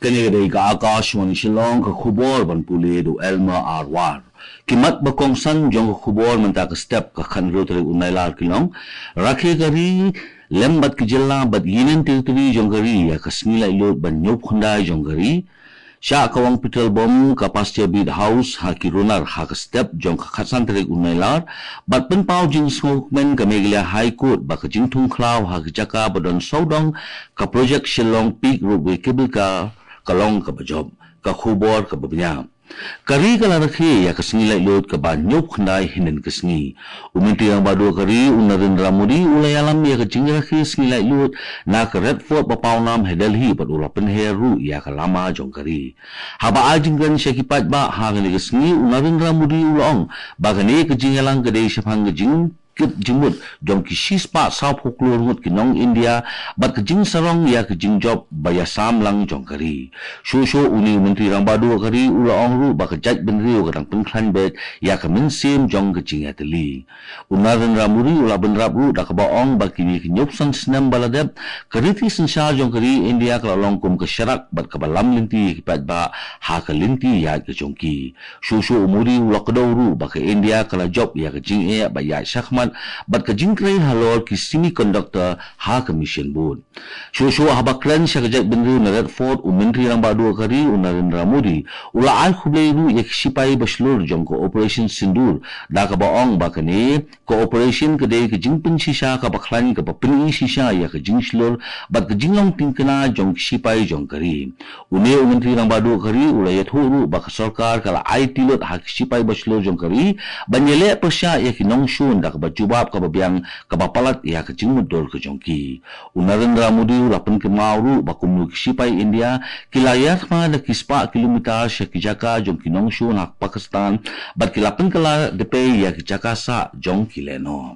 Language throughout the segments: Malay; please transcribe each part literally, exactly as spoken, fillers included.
Kani ka Akashwani Shillong ka khubor ban pule do Elma Arwar. Kimat bakong san jong ka khubor man ta ka step ka khanro tare unailar kilong. Rakhe kari lembat ki jilla bat yinen territory jong kari ya kasmila ilot ban nyop khundai jong kari. Sya kawang petrol bom ka pasca bid house ha ki runar ha ka step jong ka khatsan tare unailar. Bat pen pau jing smoke men ka meglia high court ba ka jing tung klaw ha ka jaka badon saudong ka project Shillong peak roadway cable car kalong ka bajob ka khubor ka babnya kari kala rakhi ya kasngi lai lot ka ba nyop khnai hinen kasngi uminti ang badu kari Narendra Modi ulay alam ya ka jingra khi sngi lai lot na ka red fort pa paunam he Delhi pat ula pen heru ya ka lama jong kari haba ajing gan syakipat ba ha ni kasngi Narendra Modi ulong ba kani ka jingalang ka dei syapang ka jing kit jimut jong ki shispa sa phuklur ngut ki nong India bat ka jing sarong ya ka jing job baya sam lang jong kari shu shu uni menteri rang badu kari ula ong ru ba ka jaj benriu ka tang pengklan bet ya ka min sim jong ka jing ateli unaran ramuri ula benrap ru da ka ba ong ba ki ki nyop san snam baladep kariti sensha jong kari India ka long kum ka syarak bat ka balam linti ki pat ba ha ka linti ya ka jong ki shu shu umuri ula ka ru ba ka India ka la job ya ka jing e ba ya shakhmat bat ka jingkrai halor ki semiconductor ha commission board shu shu habaklan sya kajak benru na red fort umentri rang badu kari Narendra Modi ula al khublei ru yak sipai baslur jong ko operation sindur da ka baong ba kani ko operation ka dei ka jingpen shisha ka baklan ka papni shisha ya ka jingslur bat ka jinglong tingkana jong sipai jong kari une umentri rang badu kari ula yat ru ba ka sarkar kala I T lot ha sipai baslur jong kari banyele pasya yak nongshun da ka jubab ka babiang ka bapalat ya ka jingmudor ka jongki Narendra Modi lapan ke mauru ba kumnu sipai India kilayat ma da kispa kilometer sya kijaka jongki nongshu nak Pakistan bat kilapan kala depe ya kijaka sa jongki leno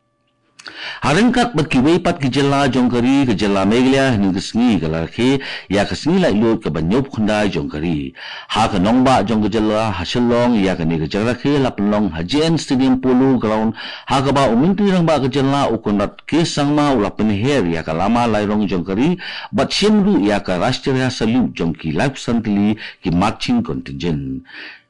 harengkat bat kiwei pat kijela jongkari kijela meglia ni kesngi kala ke ya kesngi lai lot ka banyop khundai jongkari ha ka nongba jong kijela hasilong ya ka ni kijela ke lapelong hajen stadium polo ground ha ka ba uminti rang ba kijela ukonat ke sangma ulapen her ya ka lama lairong jongkari bat shimru ya ka rashtriya salute jongki life santli ki marching contingent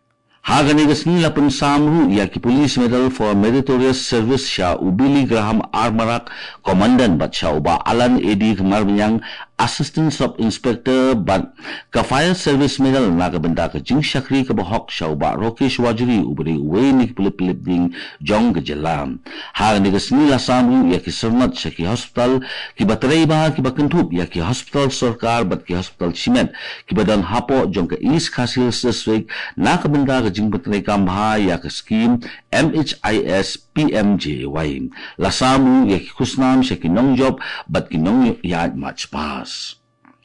Hagani gasni lapan samru ya ki police medal for meritorious service sya ubili Graham Armarak komandan bat sya uba Alan Edi kemar menyang assistant sub inspector bat ka fire service medal na ka benda ka jing syakri ka bahok sya uba Rokesh Wajri ubri uwe ni pilip pilip ding jong gejelam hagani gasni la samru ya ki sermat sya ki hospital ki baterai ba ki bakentup ya ki hospital sarkar bat ki hospital simet ki badan hapo jong ka East Khasil District na ka benda ka jing baterai kambha ya ka scheme M H I S P M J Y lasamu ya ki kusnam sya ki nong job bat ki nong yad match pass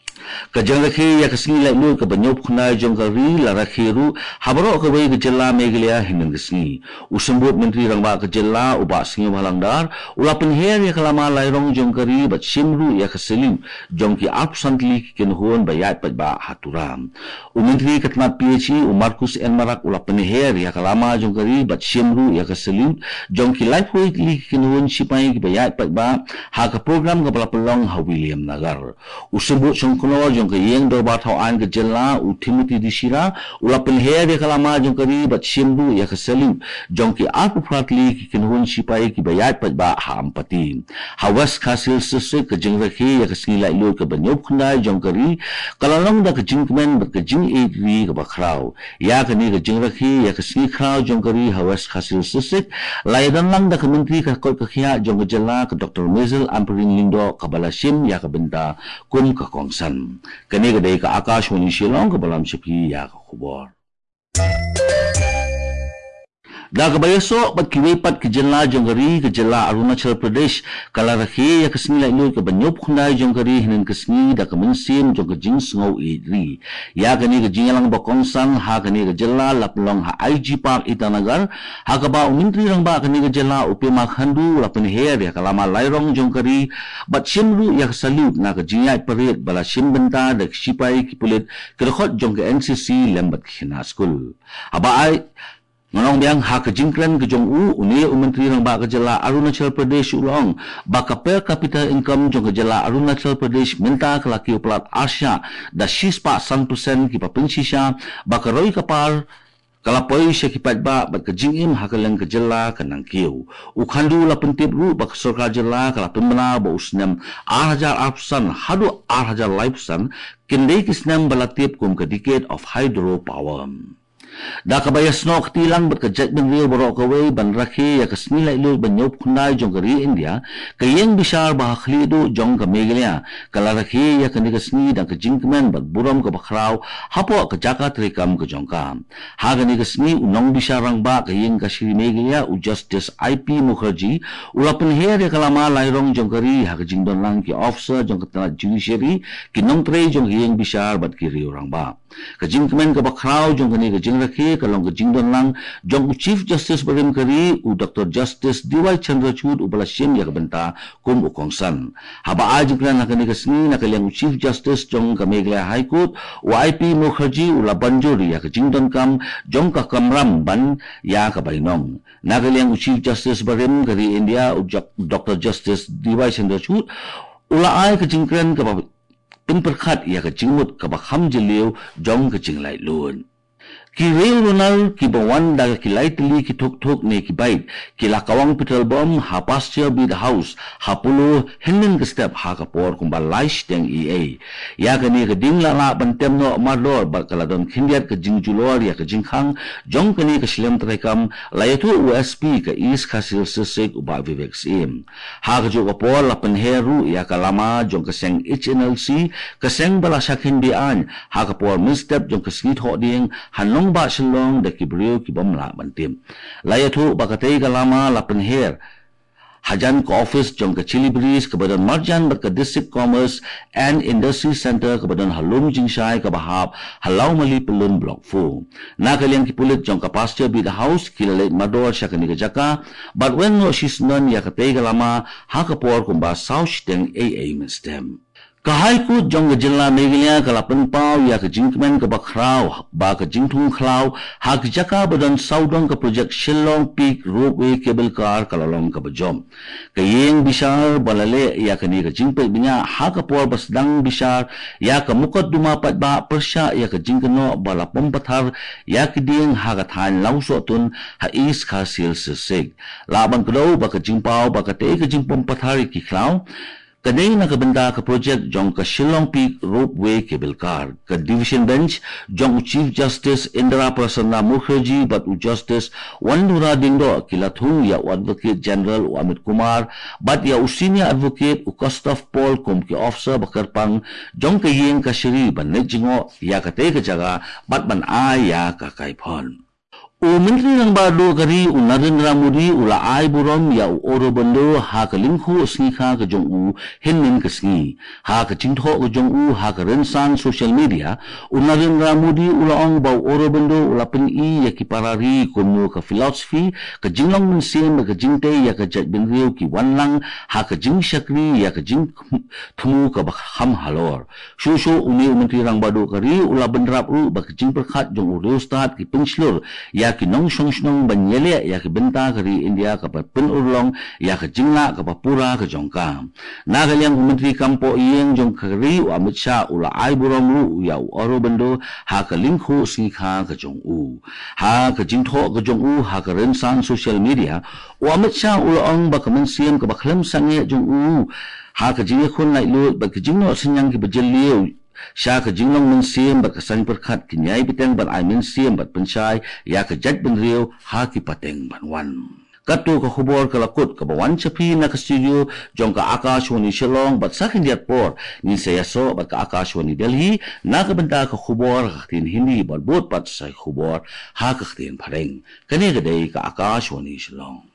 kajang rakhi ya kasngi lai lu ka banyop khunai jong kari la rakhiru habro ka bai gejela meglia hinang kasngi usambut menteri rangba gejela uba singi halangdar ulapen her ya kalama lairong jong kari bat simru ya kaselim jong ki absently ken hon bayat pat ba haturam umenteri katmat P H U Marcus N Marak ulapen her ya kalama jong kari bat simru ya kaselim jong ki life weekly ken hon sipai ki bayat pat ba ha ka program ka pelong ha William Nagar usambut jong jong ke yeng do ba thau an ke jela u Timothy Dishira ulapen her ya kalama jong kari bat simbu ya kaselim jong ki aku pratli ki kinhun sipai ki bayat pat ba ha ampati ha West Khasil District ke jeng rakhi ya kasngi lai lo ke banyop khundai jong kari kalalong da ke jing kemen bat ke jing eighty ke ba khrau ya ke ni ke jeng rakhi ya kasngi khrau jong kari ha West Khasil District lai dan lang da ke menteri ka kot ke khia jong ke jela ke Doctor Mazel Amperin Lindo ka balasim ya ke benda kum ka kongsan kani kadai ka Akashwani Shillong ka balam sipi ya ka khubor da ka bayaso bat kiwei pat ke jela jongari ke jela Arunachal Pradesh kala rakhi ya kasni lai lu ke banyop khundai jongari hinen kasni da ka mensim jong ke jing sngau idri ya kani ke jingalang bakongsan ha kani ke jela laplong ha I G Park Itanagar ha ka ba umintri rang ba kani ke jela upema khandu lapen her ya kalama lairong jongkari bat simru ya salute na ke jingai parade bala simbenta da sipai ki pulit ke khot jong ke N C C lembat khina school aba ai Ngonong biang ha ke jingkran ke jong u uni menteri rang ba ke jela Arunachal Pradesh ulong ba ka per capita income jong ke jela Arunachal Pradesh minta ke laki uplat Asia da sispa one percent ki pa pensisha ba ka roi kapar kalapoi se ki pat ba ba ke jingim ha ke leng ke jela ke nang kiu u khandu la pentip ru ba ke sarkar jela kala pemna ba usnem eight thousand apsan hadu eight thousand lifesan kindai kisnem balatip kum ke decade of hydropower. Da kabayas no katilang bat kajat ben real borok kaway ban rakhi ya kasni lai lu ban yop kunai jong kari India kayeng bisar bah khlidu jong ka megalya kala rakhi ya kani kasni dan ka jingkmen bat buram ka bakraw hapo ka jaka trikam ka jong ka ha gani kasni unong bisarang ba kayeng ka shri megalya u Justice I P Mukherjee ulapan her ya kalama lairong jong kari ha ka jingdon lang ki officer jong ka tanat judiciary kinong tre jong kayeng bisar bat kiri orang ba ka jingkmen ka bakraw jong kani ka jing rakhi kalong ke jingdon lang jong Chief Justice Barim Kari u Doctor Justice D Y Chandrachud u balasim ya benta kum u kongsan haba ajikran nakani kasni nakaliang Chief Justice jong ka Meghalaya High Court u I P Mukherjee u labanjuri ya ka jingdon kam jong ka kamram ban ya ka bainong nakaliang Chief Justice Barim Kari India u Doctor Justice D Y Chandrachud ula ai ka jingkran ka pimperkhat ya ka jingmut ka bakham jeliu jong ka jinglai lun ki real runal ki bawan da ki lightly ki thok thok ne ki bait ki la kawang petrol bomb ha pasture bid house ha pulu henin ke step ha ka por kum ba laish teng E A ya ka ni ka ding la la ban tem no marlor ba kala don khindiat ka jing julor ya ka jing khang jong ka ni ka slem trekam la yetu U S P ka is khasil sesek ba vivek sim ha ka jo ka por la pen heru ya ka lama jong ka seng H N L C ka seng bala sakhin bi an ha ka por misstep jong ka snit ho ding hanong ba silong da kibriyo ki bomla bantim layatu bakatei kalama lapen her hajan ko office jong ka Chili Breeze kebadan marjan ber ka District Commerce and Industry Center kebadan halum jingshai ka bahab halau mali pelun block four na kalian ki pulit jong ka pasture bid house kilale mador syakani ka jaka but when no she's none ya katei kalama ha ka por kumba south teng A A stem kahai ku jong jilla Meghalaya kalapan pau ya ke jingkmen ke bakraw ba ke jingtung klaw ha ke jaka badan saudong ke project Shillong Peak Roadway Cable Car kalalong ke bajom ke yeng bisar balale ya ke ni ke jingpet binya ha ke por basdang bisar ya ke mukot dumapat ba persya ya ke jingkeno bala pempathar ya ke ding ha ke than lauso tun ha is khasil sesek laban kedau ba ke jingpau ba ke te ke jingpom pathar ki klaw kadai na kabenda ka project jong ka Shillong Peak Roadway Cable Car ka Division Bench jong Chief Justice Indra Prasanna Mukherjee bat u Justice Wandura Dingdo kilathung ya Advocate General u Amit Kumar bat ya u Senior Advocate u Kostov Paul kum ki officer bakarpang jong ka yeng ka shiri ban nejingo ya ka te ka jaga bat ban ay ya ka kaipon u menteri ng bado kari u Narendra Modi ula ay burom ya u Orobondo ha ka linghu sngi kha ka jong u hinnin ka sngi ha ka chingtho ka jong u ha ka rensan social media u Narendra Modi ula ong ba u Orobondo ula pen i ya ki parari kunu ka philosophy ka jinglong mensim ka jingte ya ka jat bin riu ki wanlang ha ka jing shakri ya ka jing thumu ka bakham halor shu shu uni u menteri ng bado kari ula bendrap ru ba ka jing perkhat jong u reustat ki penslur ya ya ki nong shong shong banyele ya ki benta kari India ka pa pin urlong ya ka jingla ka pa pura ka jongka na galyang menteri kampo iyeng jong kari u Amit Shah ula ay burom ru ya u Orobondo ha ka linghu singkha ka jong u ha ka jingtho ka jong u ha ka rensan social media u Amit Shah ula ong ba ka mensiam ka ba khlam sangye jong u ha ka jinge khun lai lu ba ka jingno sinyang ki bajeliu Sya ka jinglong mensim bat kasang perkhat kinyai biteng bat ay mensim bat pensay ya ka jat benriu ha ki pateng banwan katu ka khubor kalakut ka bawan chapi na ka studio jong ka Akashwani Shillong bat sakin diat por ni sayaso bat ka Akashwani Delhi na ka benta ka khubor ka tin hindi bat bot pat say khubor ha ka tin pareng kani gadai ka Akashwani Shillong